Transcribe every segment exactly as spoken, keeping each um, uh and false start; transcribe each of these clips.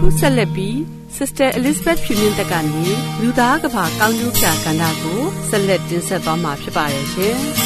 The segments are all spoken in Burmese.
ခုဆက်လက်ပြီး Sister Elizabeth ဖြူမြင့်တက်ကနေလူသားကဘာကောင်းကျိုးပြကဏ္ဍကိုဆက်လက်တင်ဆက်သွားမှာဖြစ်ပါတယ်ရှင်။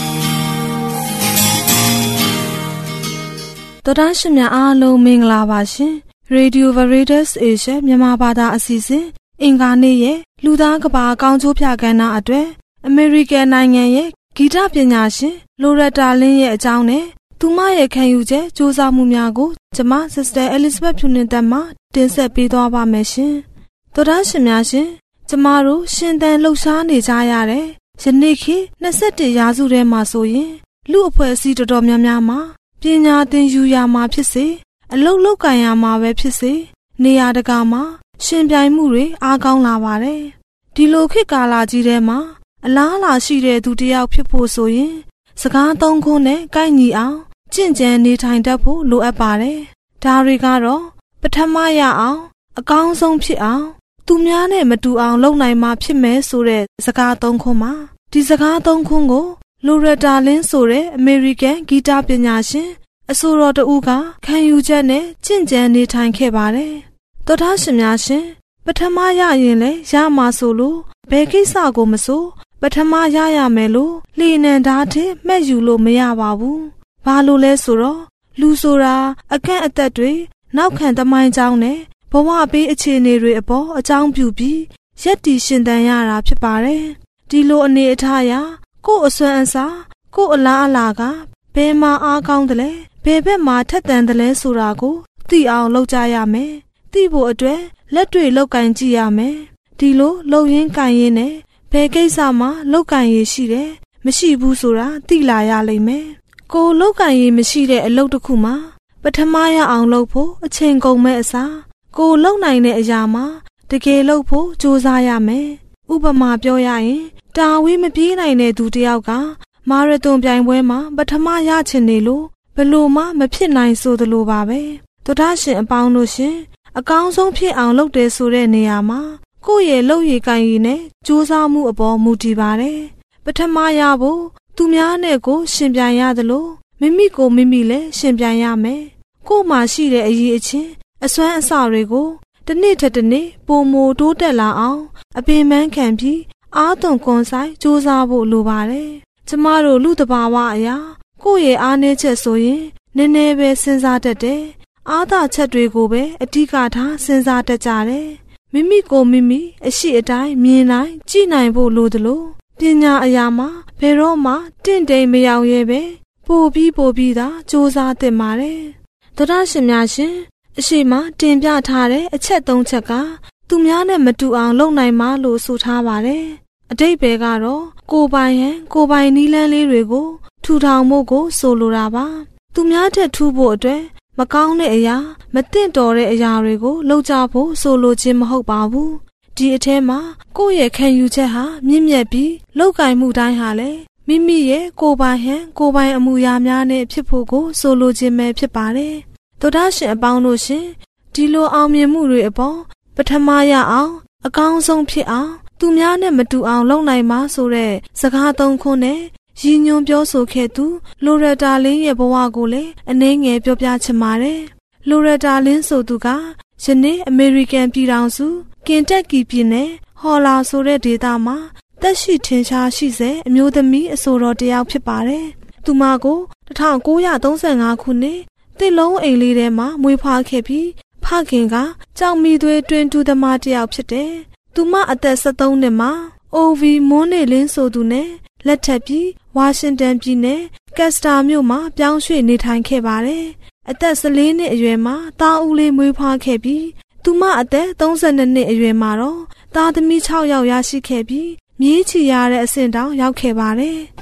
သောတာရှင်များအားလုံးမင်္ဂလာပါရှင်။ Radio Veritas Asia မြန်မာဘာသာအစီအစဉ်အင်္ဂါနေ့ရဲ့လူသားကဘာကောင်းကျိုးပြကဏ္ဍအတွက်အမေရိကန်နိုင်ငံရဲ့ဂီတပညာရှင်လိုရတာလင်းရဲ့အကြောင်းနဲ့သူမရဲ့ခံယူချက်စ조사မှုများကိုကျွန်မ Sister Elizabeth ဖြူမြင့်တက်မှတင်ဆက်ပေးသွားပါမယ်ရှင်။သောတာရှင်များရှင်ကျမတို့ရှင်သန်လှုပ်ရှားနေကြရတဲ့ယနေ့ခေတ်နှစ်ဆယ့်တစ်ရာစုထဲမှာဆိုရင်လူအဖွဲ့အစည်းတော်တော်များများမှာပညာသင်ယူရာမှာဖြစ်စေအလုပ်လုပ်ကိုင်ရာမှာပဲဖြစ်စေနေရာတကာမှာရှင်ပြိုင်မှုတွေအားကောင်းလာပါတယ်။ဒီလိုခေတ်ကာလကြီးထဲမှာအလားအလာရှိတဲ့သူတစ်ယောက်ဖြစ်ဖို့ဆိုရင်စကားသုံးခုနဲ့ကိုက်ညီအောင်ကျင့်ကြံနေထိုင်တတ်ဖို့လိုအပ်ပါတယ်။ဒါတွေကတော့ပထမရအောင်အကောင်းဆုံးဖြစ်အောင်သူများနဲ့မတူအောင်လုပ်နိုင်မှဖြစ်မယ်ဆိုတဲ့စကားသုံးခုမှာဒီစကားသုံးခုကိုလိုရတာလင်းဆိုတဲ့အမေရိကန်ဂီတပညာရှင်အဆိုတော်တဦးကခံယူချက်နဲ့ကျင့်ကြံနေထိုင်ခဲ့ပါတယ်။သောတာရှင်များရှင်ပထမရရင်လည်းရမှာဆိုလို့ဘယ်ကိစ္စကိုမဆိုပထမရရမယ်လို့လှေနံဓာတ်ထက်မှတ်ယူလို့မရပါဘူး။ဘာလို့လဲဆိုတော့လူဆိုတာအကန့်အသတ်တွေနောက်ခံသမိုင်းကြောင်းနဲ့ဘဝပေးအခြေအနေတွေအပေါ်အကြောင်းပြုပြီးရက်တည်ရှင်သန်ရတာဖြစ်ပါတယ်။ဒီလိုအနေအထားအရကိုယ့်အစွမ်းအစားကိုယ့်အလားအလာကဘယ်မှာအားကောင်းတယ်လဲဘယ်ဘက်မှာထက်သန်တယ်လဲဆိုတာကိုသိအောင်လုပ်ကြရမယ်။သိဖို့အတွက်လက်တွေ့လုပ်ကင်ကြည့်ရမယ်။ဒီလိုလုပ်ရင်းကင်ရင်းနဲ့ဘယ်ကိစ္စမှာလုပ်ကင်ရရှိတယ်မရှိဘူးဆိုတာသိလာရလိမ့်မယ်။ကိုလုပ်ကင်ရမရှိတဲ့အလုပ်တစ်ခုမှာပထမရအောင်လုပ်ဖို့အချိန်ကုန်မဲ့အစားကိုလုံနိုင်တဲ့အရာမှာတကယ်လုပ်ဖို့ကြိုးစားရမယ်။ဥပမာပြောရရင်တာဝေးမပြေးနိုင်တဲ့သူတစ်ယောက်ကမာရသွန်ပြိုင်ပွဲမှာပထမရချင်နေလို့ဘလို့မှမဖြစ်နိုင်ဆိုသလိုပါပဲ။သောတာရှင်အပေါင်းတို့ရှင်အကောင်းဆုံးဖြစ်အောင်လုပ်တယ်ဆိုတဲ့နေရာမှာကိုယ့်ရဲ့လုပ်ရည်ကိုင်ရည်နဲ့ကြိုးစားမှုအပေါ်မူတည်ပါတယ်။ပထမရဖို့သူများနဲ့ကိုရှင်ပြိုင်ရသလိုမိမိကိုမိမိလည်းရှင်ပြိုင်ရမယ်။ကိုယ်မှာရှိတဲ့အရေးအချင်းအစွမ်းအစတွေကိုတစ်နေ့ထက်တစ်နေ့ပိုမိုတိုးတက်လာအောင်အပင်ပန်းခံပြီးအားသွန်ခွန်ဆိုင်စူးစမ်းဖို့လိုပါတယ်။ကျမတို့လူတဘာဝအရာကိုယ့်ရဲ့အားနည်းချက်ဆိုရင်နည်းနည်းပဲစဉ်းစားတတ်တယ်။အားသာချက်တွေကိုပဲအဓိကထားစဉ်းစားတတ်ကြတယ်။မိမိကိုမိမိအရှိအတိုင်းမြင်နိုင်ကြည့်နိုင်ဖို့လိုသလိုပညာအရာမှာဘယ်တော့မှတင့်တယ်မရောက်ရဲပဲပိုပြီးပိုပြီးသာစူးစမ်းသင့်ပါတယ်။သောတာရှင်များရှင်အရှိမတင်ပြထားတဲ့အချက်သုံးချက်ကသူများနဲ့မတူအောင်လုပ်နိုင်မှလို့ဆိုထားပါတယ်။အတိတ်ဘယ်ကတော့ကိုပိုင်ဟန်ကိုပိုင်နီးလန်းလေးတွေကိုထူထောင်ဖို့ကိုဆိုလိုတာပါ။သူများထက်ထူဖို့အတွက်မကောင်းတဲ့အရာမသင့်တော်တဲ့အရာတွေကိုလုပ်ကြဖို့ဆိုလိုခြင်းမဟုတ်ပါဘူး။ဒီအထဲမှာကိုယ့်ရဲ့ခံယူချက်ဟာမြင့်မြတ်ပြီးလုပ်ကင်မှုတိုင်းဟာလည်းမိမိရဲ့ကိုပိုင်ဟန်ကိုပိုင်အမှုရာများနဲ့ဖြစ်ဖို့ကိုဆိုလိုခြင်းပဲဖြစ်ပါတယ်။သောတာရှင်အပေါင်းတို့ရှင်ဒီလိုအောင်မြင်မှုတွေအပေါ်ပထမရအောင်အကောင်းဆုံးဖြစ်အောင်သူများနဲ့မတူအောင်လုပ်နိုင်မှာဆိုတဲ့စကားသုံးခုနဲ့ရည်ညွှန်းပြောဆိုခဲ့သူလိုရတာလင်းရဲ့ဘဝကိုလည်းအနည်းငယ်ပြောပြချင်ပါတယ်။လိုရတာလင်းဆိုသူကယနေ့အမေရိကန်ပြည်ထောင်စုကင်တက်ကီပြည်နယ်ဟော်လာဆိုတဲ့ဒေသမှာသက်ရှိထင်ရှားရှိစေအမျိုးသမီးအဆိုတော်တစ်ယောက်ဖြစ်ပါတယ်။သူမကို၁၉၃၅ခုနှစ်တစ်လုံးအိမ်လေးထဲမှာမွေးဖွားခဲ့ပြီးဖခင်ကကြောင်မီသွေးတွင်တူသမားတစ်ယောက်ဖြစ်တယ်။သူမအသက်၁၃နှစ်မှာအိုဗီမွန်းနေလင်းဆိုသူနဲ့လက်ထပ်ပြီးဝါရှင်တန်ပြည်နယ်ကက်စတာမြို့မှာပြောင်းရွှေ့နေထိုင်ခဲ့ပါတယ်။အသက်၁၄နှစ်အရွယ်မှာသားဦးလေးမွေးဖွားခဲ့ပြီးသူမအသက်၃၂နှစ်အရွယ်မှာတော့သားသမီး၆ယောက်ရရှိခဲ့ပြီးမြေးချီရတဲ့အဆင့်တောင်ရောက်ခဲ့ပါတယ်။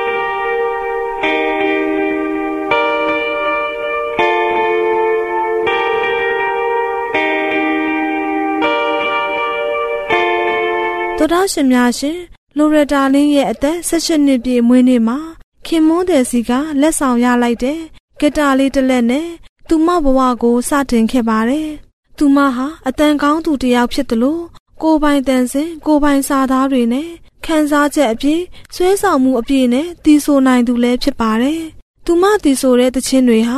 သောတာရှင်များရှင်လိုရတာလင်းရဲ့အသက်၁၈နှစ်ပြည့်မွေးနေ့မှာခင်မွန်းတဲ့စီကလက်ဆောင်ရလိုက်တဲ့ဂီတာလေးတစ်လက်နဲ့သူမဘဝကိုစတင်ခဲ့ပါတယ်။သူမဟာအတန်ကောင်းသူတစ်ယောက်ဖြစ်တယ်လို့ကိုယ်ပိုင်တန်စင်ကိုယ်ပိုင်စာသားတွေနဲ့ခံစားချက်အပြည့်ဆွဲဆောင်မှုအပြည့်နဲ့တည်ဆိုနိုင်သူလည်းဖြစ်ပါတယ်။သူမတည်ဆိုတဲ့သချင်းတွေဟာ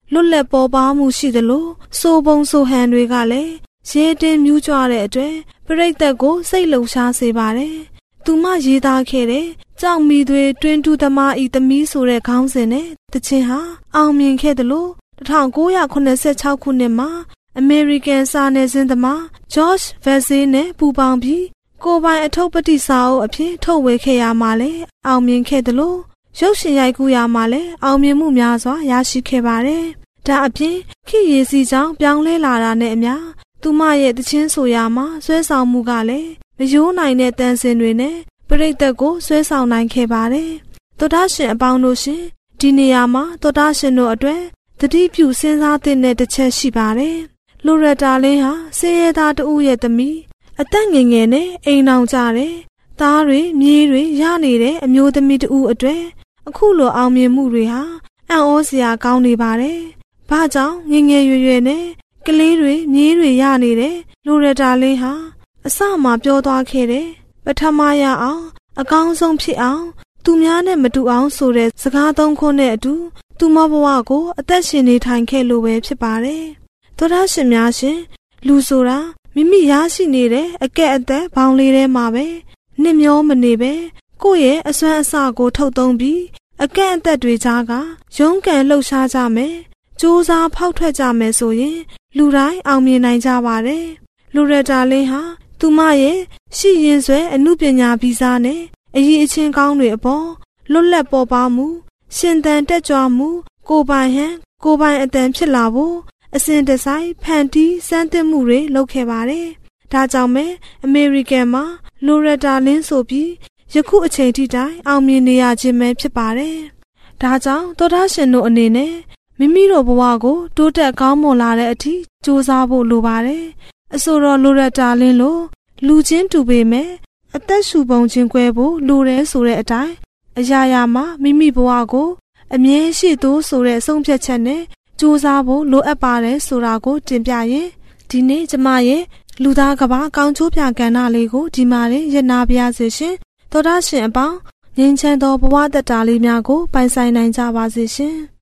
လွတ်လပ်ပေါ်ပါမှုရှိသလိုစိုးပုံစိုးဟန်တွေကလည်းရဲတင်းမြူးကြွတဲ့အတွက်ပရိသတ်ကိုစိတ်လှုပ်ရှားစေပါတယ်။သူမရေးသားခဲ့တဲ့ကြောက်မီတွေတွင်တူသမားဤသမီးဆိုတဲ့ခေါင်းစဉ်နဲ့တခြင်းဟာအောင်မြင်ခဲ့သလို၁၉၇၆ခုနှစ်မှာအမေရိကန်စာနယ်ဇင်းသမားဂျော့ချ်ဗက်ဆေးနဲ့ပူးပေါင်းပြီးကိုယ်ပိုင်အထုပ်ပတိစာအုပ်အဖြစ်ထုတ်ဝေခဲ့ရမှာလည်းအောင်မြင်ခဲ့သလိုရုပ်ရှင်ရိုက်ကူးရမှာလည်းအောင်မြင်မှုများစွာရရှိခဲ့ပါတယ်။ဒါအပြင်ခေတ်ရည်စီကြောင့်ပြောင်းလဲလာတာနဲ့အမျှသူမရဲ့တခြင်းဆိုရမှာဆွဲဆောင်မှုကလည်းမယိုးနိုင်တဲ့တန်ဆင်တွေနဲ့ပရိသတ်ကိုဆွဲဆောင်နိုင်ခဲ့ပါတယ်။သောတာရှင်အပေါင်းတို့ရှင်ဒီနေရာမှာသောတာရှင်တို့အတွက်သတိပြုစဉ်းစားသင့်တဲ့တစ်ချက်ရှိပါတယ်။လိုရတာလင်းဟာဆင်းရဲသားတဦးရဲ့သမီးအသက်ငယ်ငယ်နဲ့အိမ်အောင်ကြတဲ့သားတွေမြေးတွေရနေတဲ့အမျိုးသမီးတဦးအတွက်အခုလိုအောင်မြင်မှုတွေဟာအံ့ဩစရာကောင်းနေပါတယ်။ဘာကြောင့်ငယ်ငယ်ရွယ်ရွယ်နဲ့ကလေးတွေမြေးတွေရနေတဲ့လိုရတာလင်းဟာအစမှပြောသွားခဲ့တဲ့ပထမရအောင်အကောင်းဆုံးဖြစ်အောင်သူများနဲ့မတူအောင်ဆိုတဲ့စကားသုံးခုနဲ့အတူသူမဘဝကိုအသက်ရှင်နေထိုင်ခဲ့လို့ပဲဖြစ်ပါတယ်။သောတာရှင်များရှင်လူဆိုတာမိမိရရှိနေတဲ့အကဲ့အသက်ဘောင်လေးထဲမှာပဲနှစ်မျောမနေပဲကိုယ့်ရဲ့အစွမ်းအစကိုထုတ်သုံးပြီးအကဲ့အသက်တွေကြားကရုန်းကန်လှုပ်ရှားကြမယ်။စူးစမ်းဖောက်ထွက်ကြမယ်ဆိုရင်လူတိုင်းအောင်မြင်နိုင်ကြပါတယ်။လူရတာလင်းဟာသူမရဲ့ရှိရင်ဆွဲအမှုပညာဗီဇနဲ့အရေးအချင်းကောင်းတွေအပေါ်လွတ်လပ်ပေါ်ပါမှုရှင်သန်တက်ကြွမှုကိုပိုင်ဟန်ကိုပိုင်အတန်ဖြစ်လာဖို့အစဉ်တစိုက်ဖန်တီးစမ်းသစ်မှုတွေလုပ်ခဲ့ပါတယ်။ဒါကြောင့်ပဲအမေရိကန်မှာလိုရတာလင်းဆိုပြီးယခုအချိန်ထိတိုင်အောင်မြင်နေရခြင်းပဲဖြစ်ပါတယ်။ဒါကြောင့်သောတာရှင်တို့အနေနဲ့မိမိတို့ဘဝကိုတိုးတက်ကောင်းမွန်လာတဲ့အထိကြိုးစားဖို့လိုပါတယ်။အဆိုတော်လိုရတာလင်းလို့လူချင်းတူပေမဲ့အသက်ရှူပုံချင်းကွဲဖို့လိုတယ်ဆိုတဲ့အတိုင်းအရာရာမှာမိမိဘဝကိုအမြဲရှိသို့ဆိုတဲ့ဆုံးဖြတ်ချက်နဲ့ကြိုးစားဖို့လိုအပ်ပါတယ်ဆိုတာကိုတင်ပြရင်ဒီနေ့ကျမရဲ့လူသားကဘာကောင်းချိုးပြကဏ္ဍလေးကိုဒီမှာရင်ရနာပြရစေရှင်သောတာရှင်အပေါင်းငြိမ်းချမ်းသောဘဝတတလေးများကိုပိုင်ဆိုင်နိုင်ကြပါစေရှင်။